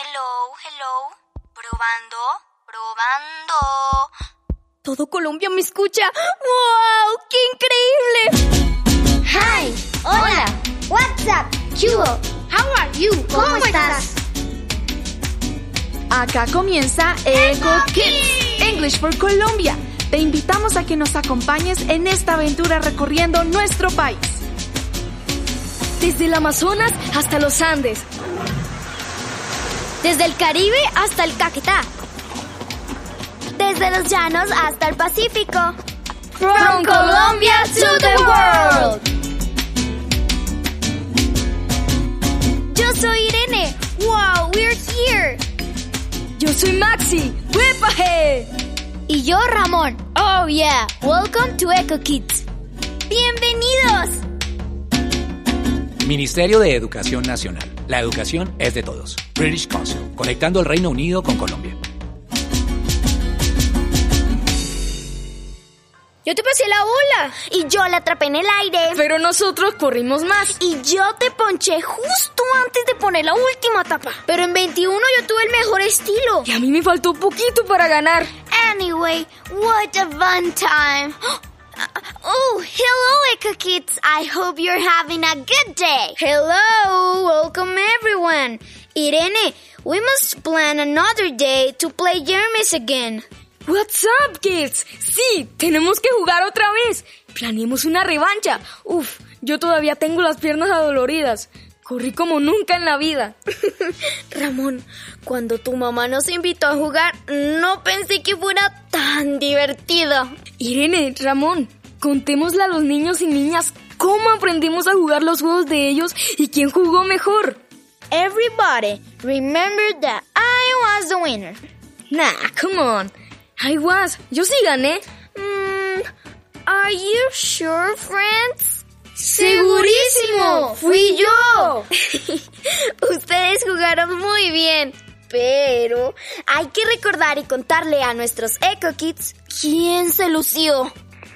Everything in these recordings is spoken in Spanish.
Hello. Probando. Todo Colombia me escucha. ¡Wow! ¡Qué increíble! Hi, hola, what's up, Cubo, how are you, ¿cómo estás? Acá comienza Eco Kids, English for Colombia. Te invitamos a que nos acompañes en esta aventura recorriendo nuestro país. Desde el Amazonas hasta los Andes. Desde el Caribe hasta el Caquetá. Desde los llanos hasta el Pacífico. From Colombia to the world. Yo soy Irene. Wow, we're here. Yo soy Maxi. ¡Huepaje! Y yo, Ramón. Oh yeah, welcome to Eco Kids. ¡Bienvenidos! Ministerio de Educación Nacional. La educación es de todos. British Council, conectando el Reino Unido con Colombia. Yo te pasé la bola. Y yo la atrapé en el aire. Pero nosotros corrimos más. Y yo te ponché justo antes de poner la última tapa. Pero en 21 yo tuve el mejor estilo. Y a mí me faltó poquito para ganar. Anyway, what a fun time. Oh, hello, Eco Kids. I hope you're having a good day. Hello, welcome everyone. Irene, we must plan another day to play Jermis again. What's up, kids? Sí, tenemos que jugar otra vez. Planeemos una revancha. Uf, yo todavía tengo las piernas adoloridas. Corrí como nunca en la vida. Ramón, cuando tu mamá nos invitó a jugar, no pensé que fuera tan divertido. Irene, Ramón, contémosle a los niños y niñas cómo aprendimos a jugar los juegos de ellos y quién jugó mejor. Everybody, remember that I was the winner. Nah, come on. Yo sí gané. Are you sure, friends? ¡Segurísimo! ¡Fui yo! Ustedes jugaron muy bien, pero hay que recordar y contarle a nuestros Eco Kids quién se lució.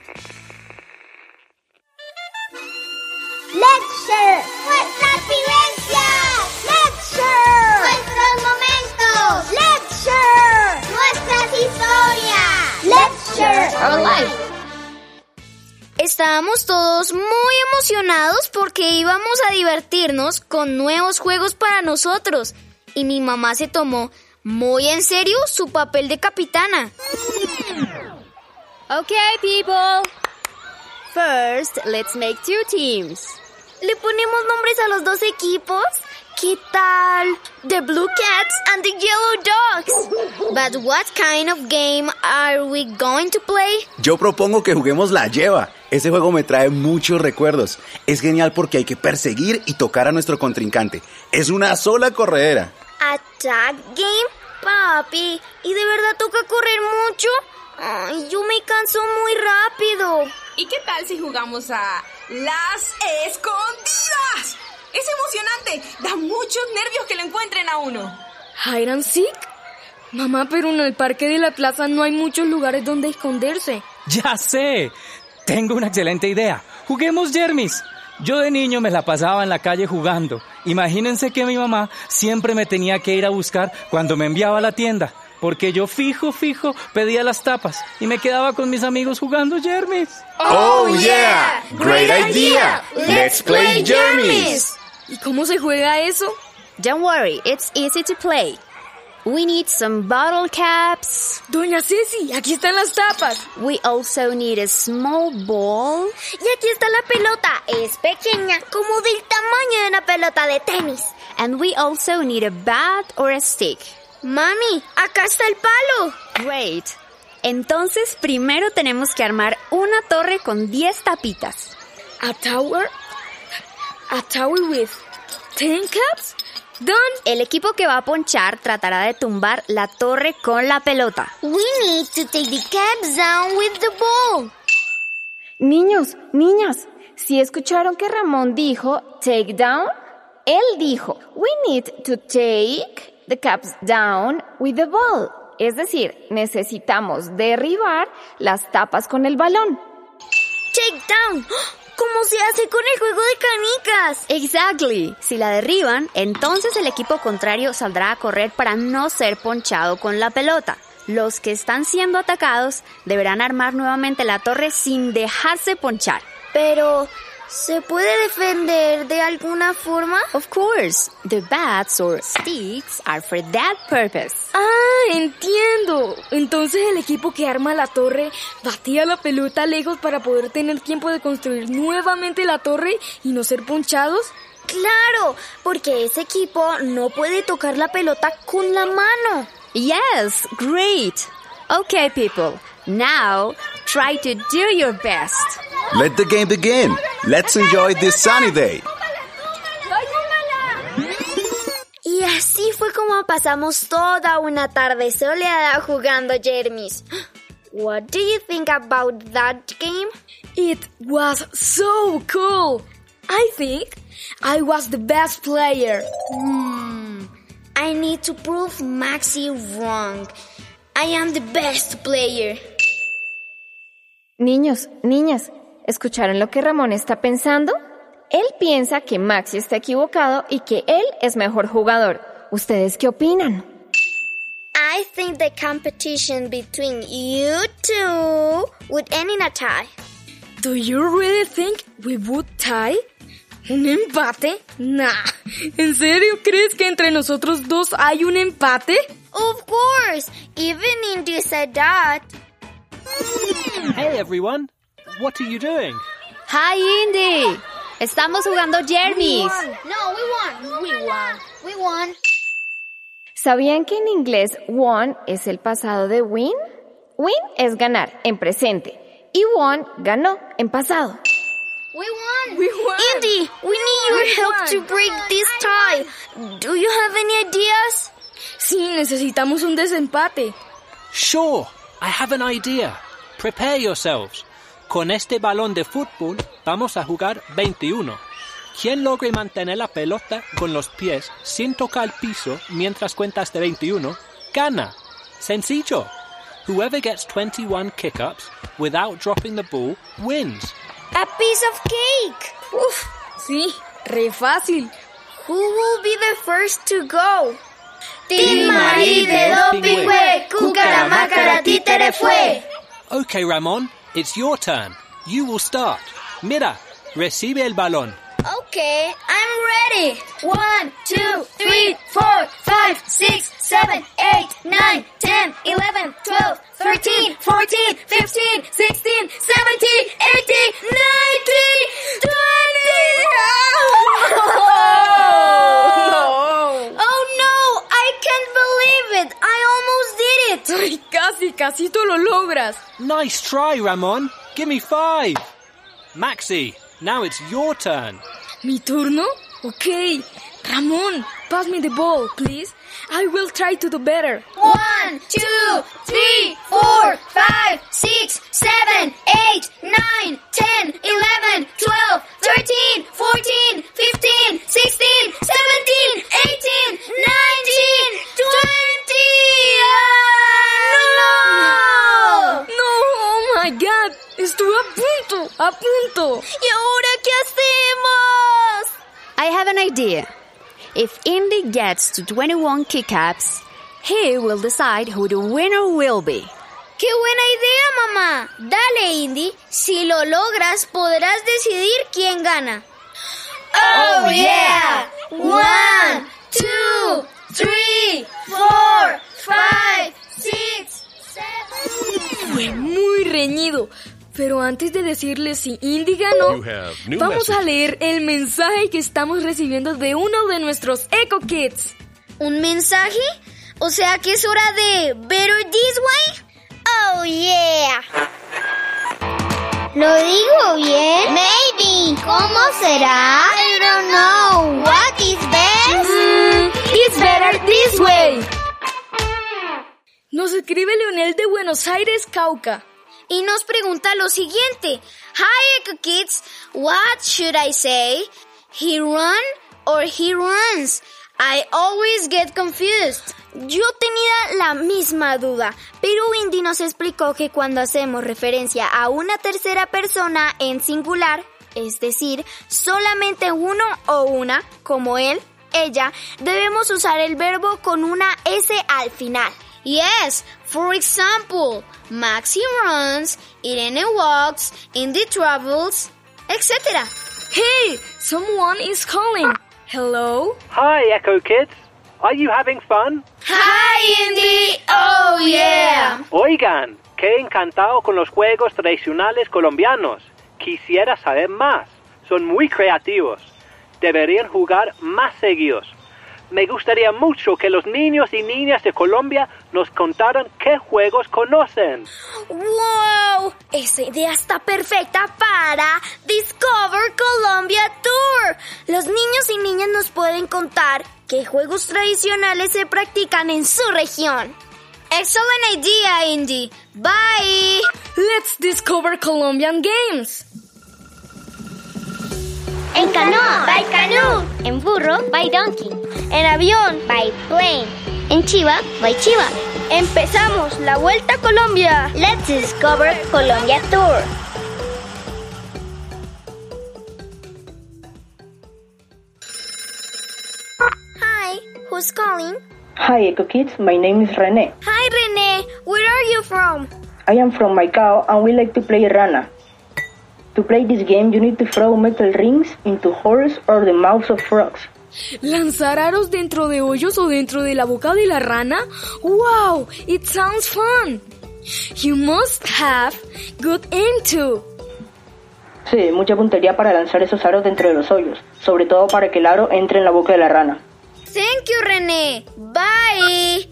Let's share nuestras vivencias. Let's share nuestros momentos. Let's share nuestras historias. Let's share our life. Estábamos todos muy emocionados porque íbamos a divertirnos con nuevos juegos para nosotros. Y mi mamá se tomó muy en serio su papel de capitana. Okay, people. First, let's make 2 teams. ¿Le ponemos nombres a los 2 equipos? ¿Qué tal? The Blue Cats and the Yellow Dogs. But what kind of game are we going to play? Yo propongo que juguemos la lleva. Ese juego me trae muchos recuerdos. Es genial porque hay que perseguir y tocar a nuestro contrincante. Es una sola corredera. ¿A tag game? Papi, ¿y de verdad toca correr mucho? Ay, yo me canso muy rápido. ¿Y qué tal si jugamos a las escondidas? ¡Es emocionante! Da muchos nervios que lo encuentren a uno. ¿Hide and seek? Mamá, pero en el parque de la plaza no hay muchos lugares donde esconderse. ¡Ya sé! Tengo una excelente idea. Juguemos Jermis. Yo de niño me la pasaba en la calle jugando. Imagínense que mi mamá siempre me tenía que ir a buscar cuando me enviaba a la tienda. Porque yo fijo pedía las tapas y me quedaba con mis amigos jugando Jermis. ¡Oh, yeah! ¡Great idea! ¡Let's play Jermis! ¿Y cómo se juega eso? Don't worry, it's easy to play. We need some bottle caps. Doña Ceci, aquí están las tapas. We also need a small ball. Y aquí está la pelota. Es pequeña, como del tamaño de una pelota de tenis. And we also need a bat or a stick. Mami, acá está el palo. Great. Entonces, primero tenemos que armar una torre con 10 tapitas. A tower with 10 caps? Done. El equipo que va a ponchar tratará de tumbar la torre con la pelota. We need to take the caps down with the ball. Niños, niñas, ¿sí escucharon que Ramón dijo take down? Él dijo, we need to take the caps down with the ball. Es decir, necesitamos derribar las tapas con el balón. Take down. como se hace con el juego de canicas. Exactly. Si la derriban, entonces el equipo contrario saldrá a correr para no ser ponchado con la pelota. Los que están siendo atacados deberán armar nuevamente la torre sin dejarse ponchar. Pero, ¿se puede defender de alguna forma? Of course, the bats or sticks are for that purpose. Ah, entiendo. Entonces el equipo que arma la torre batía la pelota lejos para poder tener tiempo de construir nuevamente la torre y no ser ponchados. Claro, porque ese equipo no puede tocar la pelota con la mano. Yes, great. Okay, people, now try to do your best. Let the game begin. Let's enjoy this sunny day. Y así fue como pasamos toda una tarde soleada jugando Jermis. What do you think about that game? It was so cool. I think I was the best player. I need to prove Maxie wrong. I am the best player. Niños, niñas, ¿escucharon lo que Ramón está pensando? Él piensa que Maxie está equivocado y que él es mejor jugador. ¿Ustedes qué opinan? I think the competition between you two would end in a tie. Do you really think we would tie? ¿Un empate? Nah. ¿En serio crees que entre nosotros dos hay un empate? Of course, even Indy said that. Hey everyone, what are you doing? Hi, Indy. Estamos jugando Jermis. No, we won. ¿Sabían que en inglés won es el pasado de win? Win es ganar en presente y won ganó en pasado. We won. Indy, we need your help to break this tie. Do you have any ideas? Sí, necesitamos un desempate. Sure, I have an idea. Prepare yourselves. Con este balón de fútbol vamos a jugar 21. Quien logre mantener la pelota con los pies sin tocar el piso mientras cuenta hasta 21, gana. Sencillo. Whoever gets 21 kick-ups without dropping the ball wins. A piece of cake. Uf, sí, re fácil. Who will be the first to go? Team Marí de Dopingüe, Cucaramácara títere fue. Okay, Ramón, it's your turn. You will start. Mira, recibe el balón. Okay, I'm ready. 1, 2, 3, 4, 5, 6, 7, 8, 9, 10, 11, 12, 13, 14, 15, 16, 17, 18, 19, 20. Oh no, I can't believe it. I almost did it. Ay, casi tú lo logras. Nice try, Ramón. Give me 5. Maxie, now it's your turn. ¿Mi turno? Okay. Ramón, pass me the ball, please. I will try to do better. 1, 2, 3, 4, 5, 6, 7, 8, 9, 10, 11, 12, 13, 14, 15, 16, 17, 18, 19, 20. ¡No! No, oh my God. Estuve a punto. ¿Y ahora qué hacemos? I have an idea. If Indy gets to 21 kick-ups, he will decide who the winner will be. ¡Qué buena idea, mamá! Dale, Indy. Si lo logras, podrás decidir quién gana. ¡Oh, yeah! 1, 2, 3, 4, 5, 6, 7... Fue muy reñido. Pero antes de decirles si Indy ganó, vamos a leer el mensaje que estamos recibiendo de uno de nuestros Eco Kids. ¿Un mensaje? O sea que es hora de Better This Way. Oh yeah. ¿Lo digo bien? Maybe. ¿Cómo será? I don't know. What is best? It's better this way. Nos escribe Leonel de Buenos Aires, Cauca. Y nos pregunta lo siguiente. Hi, Eco Kids. What should I say? He run or he runs? I always get confused. Yo tenía la misma duda, pero Indy nos explicó que cuando hacemos referencia a una tercera persona en singular, es decir, solamente uno o una, como él, ella, debemos usar el verbo con una S al final. Yes, for example, Maxi runs, Irene walks, Indy travels, etc. Hey, someone is calling. Hello? Hi, Echo Kids. Are you having fun? Hi, Indy! Oh, yeah! Oigan, qué encantado con los juegos tradicionales colombianos. Quisiera saber más. Son muy creativos. Deberían jugar más seguidos. Me gustaría mucho que los niños y niñas de Colombia nos contaran qué juegos conocen. ¡Wow! Esa idea está perfecta para Discover Colombia Tour. Los niños y niñas nos pueden contar qué juegos tradicionales se practican en su región. Excellent idea, Indy. Bye. Let's discover Colombian games. En canoa, by canoe. En burro, by donkey. En avión, by plane. En chiva, by chiva. Empezamos la Vuelta a Colombia. Let's discover Colombia Tour. Hi, who's calling? Hi, Echo Kids. My name is René. Hi, René. Where are you from? I am from Maicao and we like to play Rana. To play this game, you need to throw metal rings into holes or the mouths of frogs. ¿Lanzar aros dentro de hoyos o dentro de la boca de la rana? ¡Wow! It sounds fun! You must have good aim too. Sí, mucha puntería para lanzar esos aros dentro de los hoyos, sobre todo para que el aro entre en la boca de la rana. Thank you, René. Bye.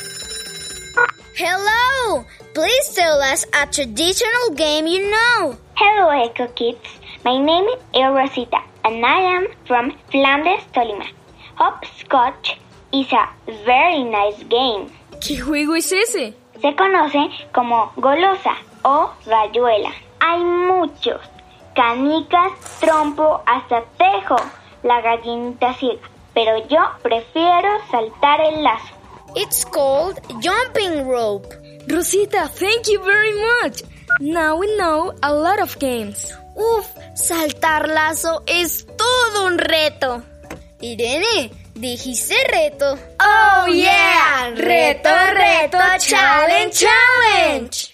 Hello. Please tell us a traditional game you know. Hello, Echo Kids. My name is Rosita, and I am from Flandes, Tolima. Hopscotch is a very nice game. ¿Qué juego es ese? Se conoce como golosa o rayuela. Hay muchos. Canicas, trompo, hasta tejo, la gallinita ciega. Pero yo prefiero saltar el lazo. It's called jumping rope. Rosita, thank you very much. Now we know a lot of games. Uf, saltar lazo es todo un reto. Irene, dijiste reto. Oh yeah, reto, reto, challenge, challenge.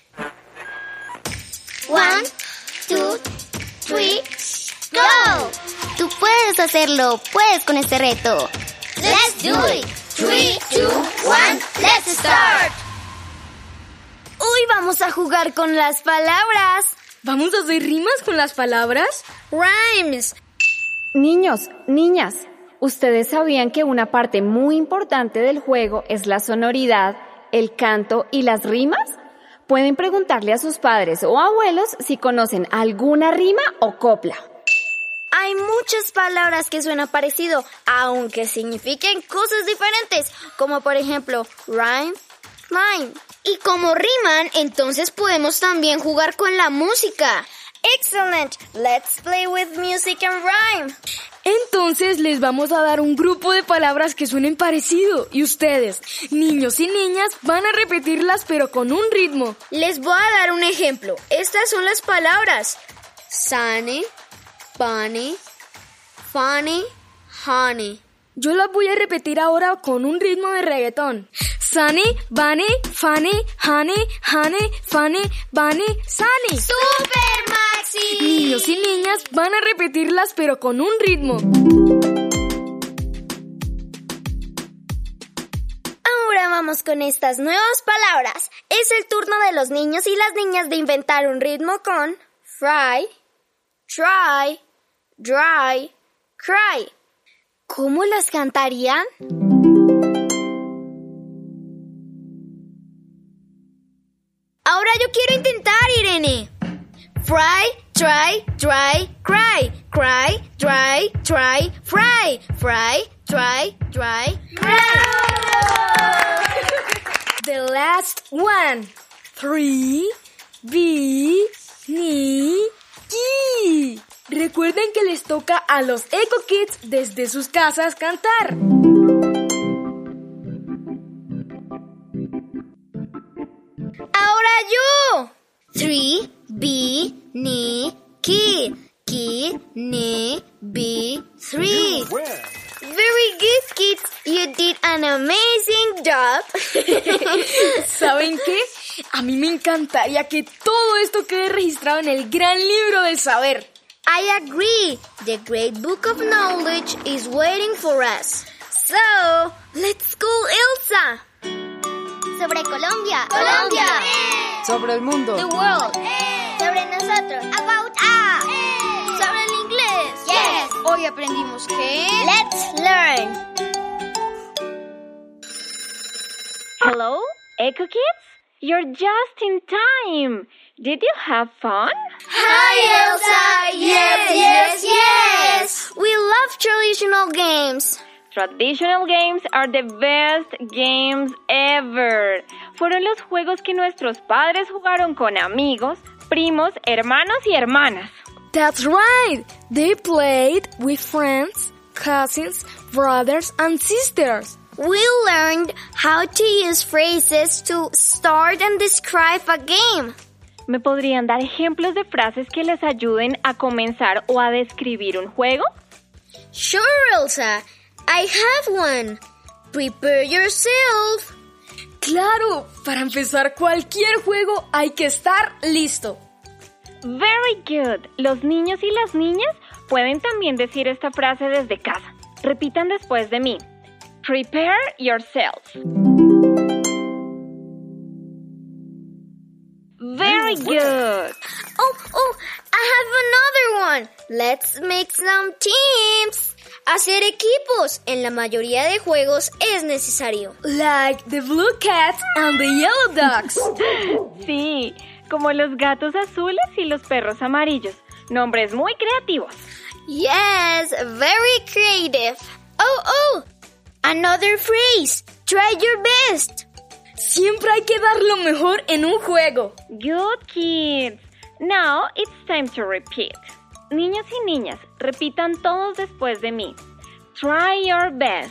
1, 2, 3, go. Tú puedes hacerlo, puedes con este reto. Let's do it. 3, 2, 1, let's start. Hoy vamos a jugar con las palabras. ¿Vamos a hacer rimas con las palabras? Rhymes. Niños, niñas, ¿ustedes sabían que una parte muy importante del juego es la sonoridad, el canto y las rimas? Pueden preguntarle a sus padres o abuelos si conocen alguna rima o copla. Hay muchas palabras que suenan parecido, aunque signifiquen cosas diferentes, como por ejemplo rhyme, line. Y como riman, entonces podemos también jugar con la música. Excellent. Let's play with music and rhyme. Entonces les vamos a dar un grupo de palabras que suenen parecido y ustedes, niños y niñas, van a repetirlas pero con un ritmo. Les voy a dar un ejemplo. Estas son las palabras: sunny, bunny, funny, honey. Yo las voy a repetir ahora con un ritmo de reggaetón. Sunny, bunny, funny, honey, honey, funny, bunny, sunny. ¡Super, Maxi! Niños y niñas van a repetirlas pero con un ritmo. Ahora vamos con estas nuevas palabras. Es el turno de los niños y las niñas de inventar un ritmo con fry, try, dry, cry. ¿Cómo las cantarían? Ahora yo quiero intentar, Irene. Fry, try, dry, cry. Cry, dry, try, fry. Fry, try, dry, cry. The last one. 3, B, ni, ki. Recuerden que les toca a los Echo Kids desde sus casas cantar. Ahora yo. 3, B, ni, ki. Ki, B, N, B, 3. Very good, kids. You did an amazing job. ¿Saben qué? A mí me encantaría que todo esto quede registrado en el gran libro del saber. I agree. The great book of knowledge is waiting for us. So, let's go, Elsa. Sobre Colombia. Colombia. Sobre el mundo. The world. Sobre nosotros. About sobre el inglés. Yes. Hoy aprendimos que... Let's learn. Hello, Echo Kids? You're just in time. Did you have fun? Hi, Elsa. Yes. We love traditional games. Traditional games are the best games ever. Fueron los juegos que nuestros padres jugaron con amigos, primos, hermanos y hermanas. That's right. They played with friends, cousins, brothers and sisters. We learned how to use phrases to start and describe a game. ¿Me podrían dar ejemplos de frases que les ayuden a comenzar o a describir un juego? Sure, Elsa. I have one. Prepare yourself. Claro, para empezar cualquier juego hay que estar listo. Very good. Los niños y las niñas pueden también decir esta frase desde casa. Repitan después de mí. Prepare yourself. Very good. Oh, I have another one. Let's make some teams. Hacer equipos en la mayoría de juegos es necesario. Like the blue cat and the yellow dogs. Sí, como los gatos azules y los perros amarillos. Nombres muy creativos. Yes, very creative. Oh, another phrase. Try your best. Siempre hay que dar lo mejor en un juego. Good kids. Now it's time to repeat. Niños y niñas, repitan todos después de mí. Try your best.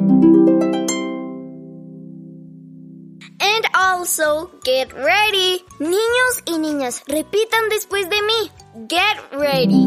And also, get ready. Niños y niñas, repitan después de mí. Get ready.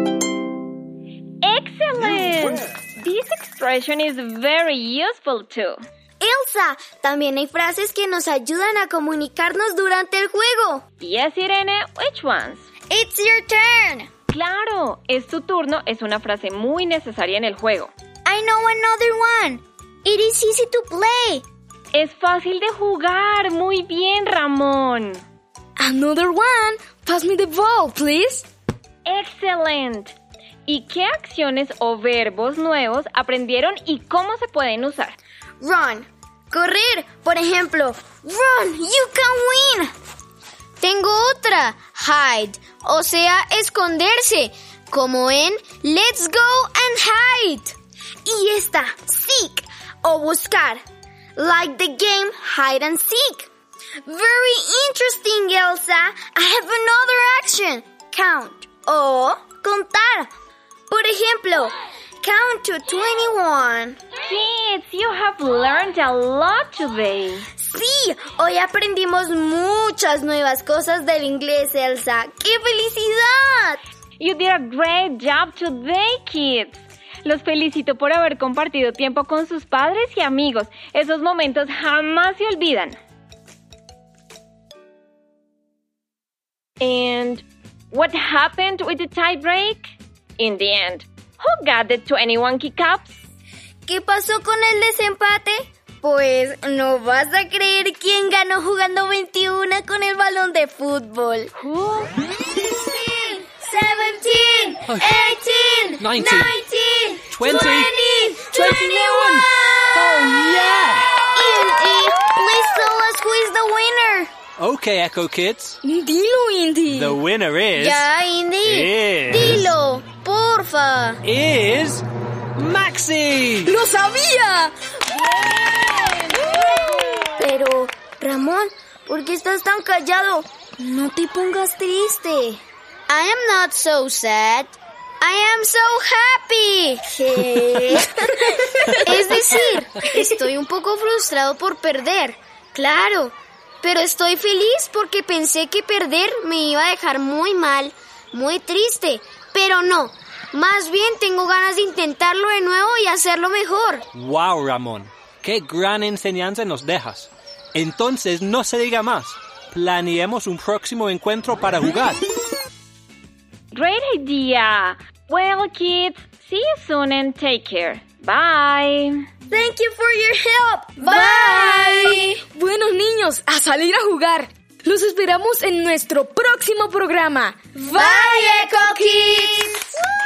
Excellent. This expression is very useful too. Elsa, también hay frases que nos ayudan a comunicarnos durante el juego. Yes, Irene, which ones? It's your turn. Claro, es tu turno es una frase muy necesaria en el juego. I know another one. It is easy to play. Es fácil de jugar. Muy bien, Ramón. Another one. Pass me the ball, please. Excellent. ¿Y qué acciones o verbos nuevos aprendieron y cómo se pueden usar? Run. Correr. Por ejemplo, run, you can win. Tengo otra. Hide. O sea, esconderse. Como en let's go and hide. Y esta, seek. O buscar. Like the game hide and seek. Very interesting, Elsa. I have another action. Count. O contar. Por ejemplo, count to 21. Kids, you have learned a lot today. Sí, hoy aprendimos muchas nuevas cosas del inglés, Elsa. ¡Qué felicidad! You did a great job today, kids. Los felicito por haber compartido tiempo con sus padres y amigos. Esos momentos jamás se olvidan. And what happened with the tie break? In the end, who got the 21 kickups? ¿Qué pasó con el desempate? Pues no vas a creer quién ganó jugando 21 con el balón de fútbol. Who? 17, 18, 19, 20, 20, 21. Oh, yeah! Indy, please tell us who is the winner. Okay, Echo Kids. Dilo, Indy. The winner is... Ya, Indy. Dilo, porfa. Is... Maxi. ¡Lo sabía! Pero, Ramón, ¿por qué estás tan callado? No te pongas triste. I am not so sad. I am so happy. ¿Qué? Es decir, estoy un poco frustrado por perder. Claro, pero estoy feliz porque pensé que perder me iba a dejar muy mal, muy triste. pero no. Más bien tengo ganas de intentarlo de nuevo y hacerlo mejor. Wow, Ramón, qué gran enseñanza nos dejas. Entonces no se diga más. Planeemos un próximo encuentro para jugar. Great idea. Well, kids, see you soon and take care. Bye. Thank you for your help. Bye. Buenos niños, a salir a jugar. Los esperamos en nuestro próximo programa. Bye, Eco Kids.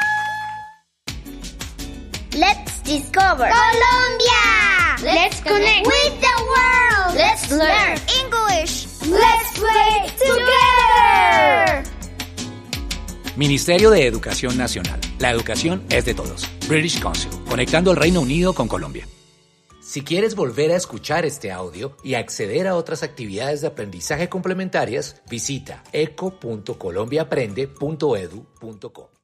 Let's discover Colombia. Let's connect with the world. Let's learn English. Let's play together. Ministerio de Educación Nacional. La educación es de todos. British Council. Conectando el Reino Unido con Colombia. Si quieres volver a escuchar este audio y acceder a otras actividades de aprendizaje complementarias, visita eco.colombiaaprende.edu.co.